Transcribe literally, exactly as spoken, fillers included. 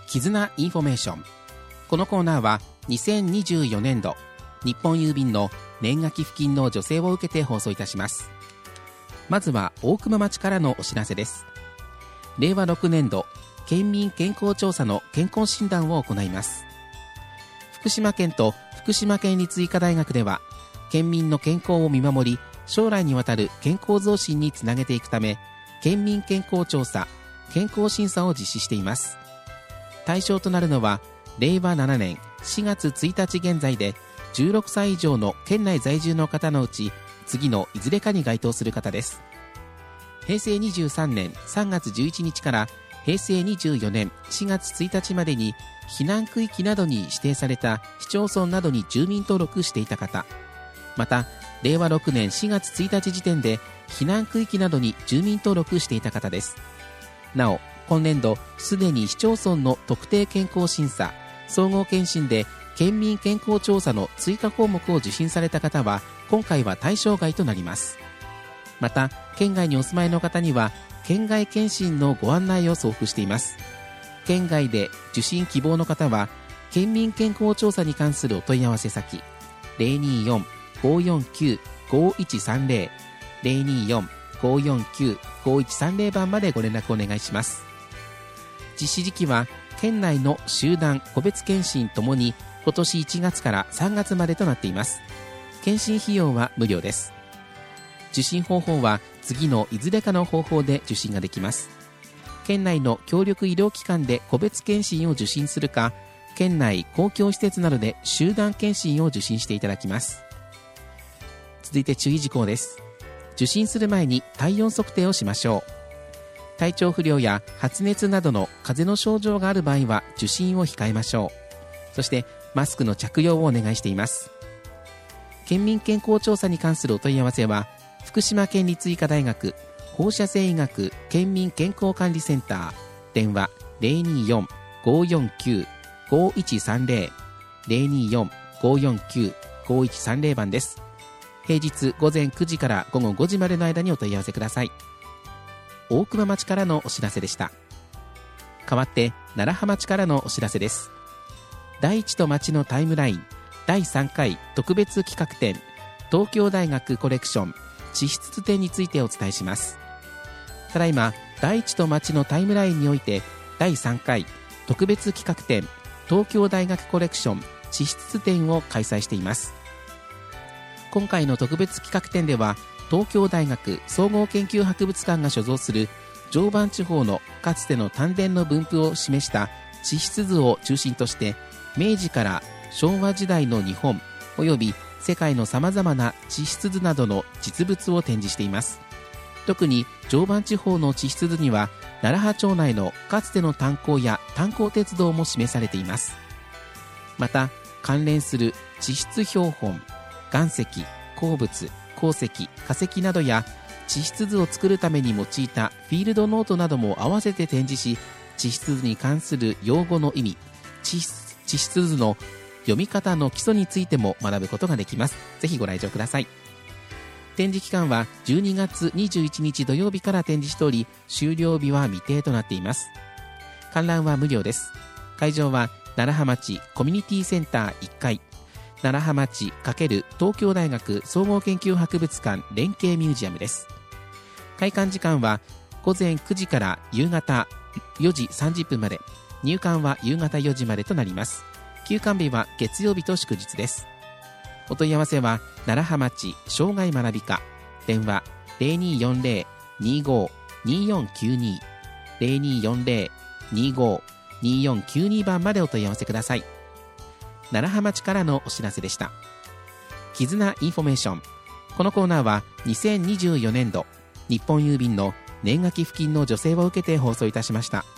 絆インフォメーション。このコーナーはにせんにじゅうよねんど日本郵便の年賀寄付金の助成を受けて放送いたします。まずは大熊町からのお知らせです。れいわろくねんど県民健康調査の健康診断を行います。福島県と福島県立医科大学では県民の健康を見守り、将来にわたる健康増進につなげていくため、県民健康調査健康審査を実施しています。対象となるのはれいわななねんしがつついたち現在でじゅうろくさい以上の県内在住の方のうち次のいずれかに該当する方です。へいせいにじゅうさんねんさんがつじゅういちにちからへいせいにじゅうよねんしがつついたちまでに避難区域などに指定された市町村などに住民登録していた方、またれいわろくねんしがつついたち時点で避難区域などに住民登録していた方です。なお今年度すでに市町村の特定健康審査総合検診で県民健康調査の追加項目を受診された方は今回は対象外となります。また県外にお住まいの方には県外検診のご案内を送付しています。県外で受診希望の方は県民健康調査に関するお問い合わせ先 ゼロにーよん ごーよんきゅう ごーいちさんゼロ ゼロにーよん ごーよんきゅう ごーいちさんゼロ 番までご連絡お願いします。実施時期は県内の集団個別検診ともに今年いちがつからさんがつまでとなっています。検診費用は無料です。受診方法は次のいずれかの方法で受診ができます。県内の協力医療機関で個別検診を受診するか、県内公共施設などで集団検診を受診していただきます。続いて注意事項です。受診する前に体温測定をしましょう。体調不良や発熱などの風邪の症状がある場合は受診を控えましょう。そしてマスクの着用をお願いしています。県民健康調査に関するお問い合わせは福島県立医科大学放射線医学県民健康管理センター、電話 ゼロにーよん ごーよんきゅう ごーいちさんゼロ ゼロにーよん ごーよんきゅう ごーいちさんゼロ 番です。平日午前くじから午後ごじまでの間にお問い合わせください。大熊町からのお知らせでした。代わって楢葉町からのお知らせです。大地と町のタイムラインだいさんかい特別企画展東京大学コレクション地質展についてお伝えします。ただいま大地と町のタイムラインにおいてだいさんかい特別企画展東京大学コレクション地質展を開催しています。今回の特別企画展では東京大学総合研究博物館が所蔵する常磐地方のかつての丹田の分布を示した地質図を中心として明治から昭和時代の日本および世界のさまざまな地質図などの実物を展示しています。特に常磐地方の地質図には楢葉町内のかつての炭鉱や炭鉱鉄道も示されています。また関連する地質標本、岩石、鉱物、鉱石、化石などや地質図を作るために用いたフィールドノートなども合わせて展示し、地質図に関する用語の意味、地質、地質図の読み方の基礎についても学ぶことができます。ぜひご来場ください。展示期間はじゅうにがつにじゅういちにち土曜日から展示しており、終了日は未定となっています。観覧は無料です。会場は楢葉町コミュニティセンターいっかい、楢葉町×東京大学総合研究博物館連携ミュージアムです。開館時間は午前くじから夕方よじさんじゅっぷんまで、入館は夕方よじまでとなります。休館日は月曜日と祝日です。お問い合わせは楢葉町生涯学び課、電話 ゼロにーよんゼロ にーごー にーよんきゅうに ゼロにーよんゼロ にーごー にーよんきゅうに 番までお問い合わせください。楢葉町からのお知らせでした。絆インフォメーション。このコーナーはにせんにじゅうよねんど日本郵便の年賀寄付金の助成を受けて放送いたしました。